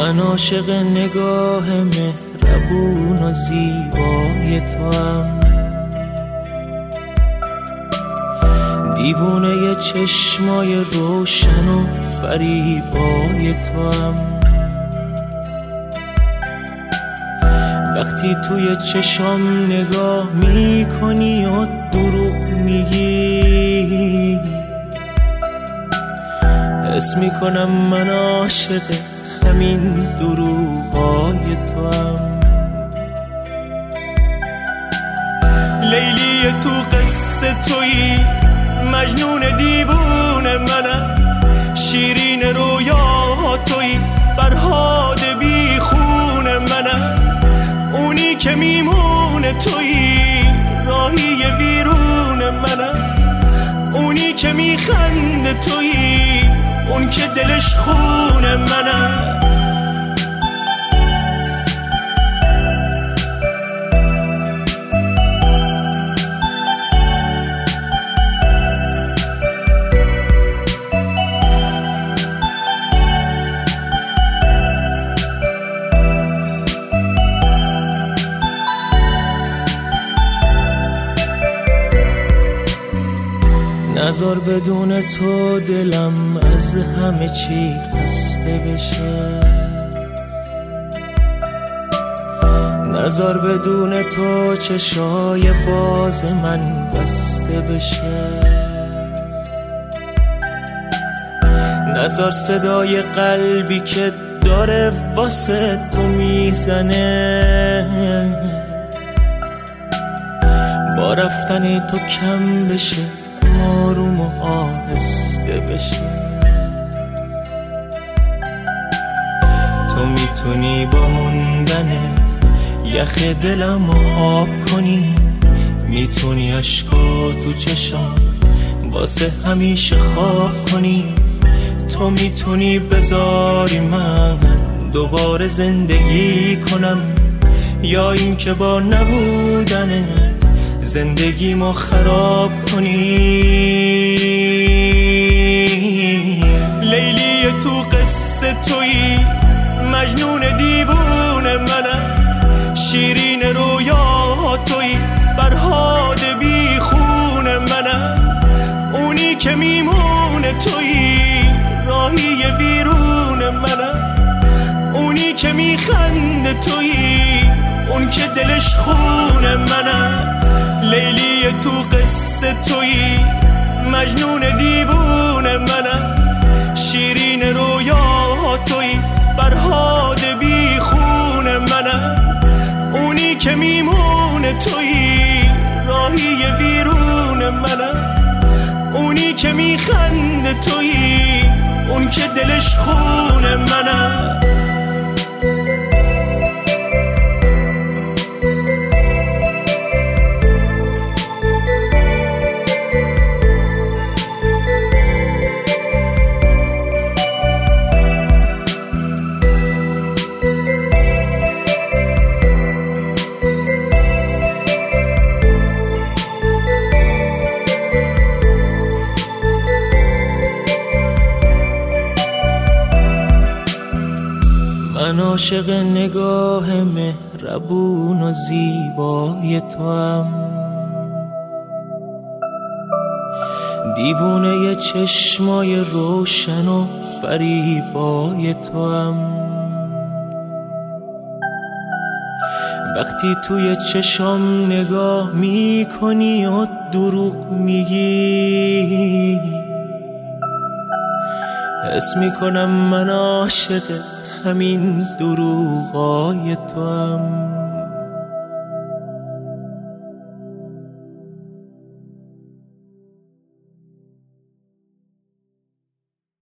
من عاشق نگاه مهربون و زیبای توام، دیوونه چشمای روشن و فریبای توام. وقتی توی چشام نگاه میکنی و دروغ میگی، حس میکنم من عاشق همین دروغای توام. لیلی تو قصه تویی، مجنون دیوونه منم، شیرین رویا تویی، فرهاد بی خون منم، اونی که میمونه تویی، راهی ویرون منم، اونی که میخنده تویی، اون که دلش خون منم. نذار بدون تو دلم از همه چی خسته بشه، نذار بدون تو چشای باز من بسته بشه، نذار صدای قلبی که داره واسه تو میزنه با رفتن تو کم بشه، آروم و آهسته بشه. تو میتونی با موندنت یخ دلمو آب کنی، میتونی عشقا تو چشام واسه همیشه خواب کنی، تو میتونی بذاری من دوباره زندگی کنم، یا این که با نبودنت زندگیمو خراب کنی. لیلی تو قصه تویی، مجنون دیوونه منم، شیرین رویا تویی، فرهاد بی خون منم، اونی که میمونه تویی، راهی ویرون منم، اونی که میخنده تویی، اون که دلش خون منم. لیلی تو قصه تویی، مجنون دیوونه منم، شیرین رویا تویی، فرهاد بی خون منم، اونی که میمونه تویی، راهی ویرون منم، اونی که میخنده تویی، اون که دلش خون منم. من عاشق نگاه مهربون و زیبای توام، دیوونه چشمای روشن و فریبای توام. وقتی توی چشام نگاه میکنی و دروغ میگی، حس میکنم من عاشق همین دروغای توام.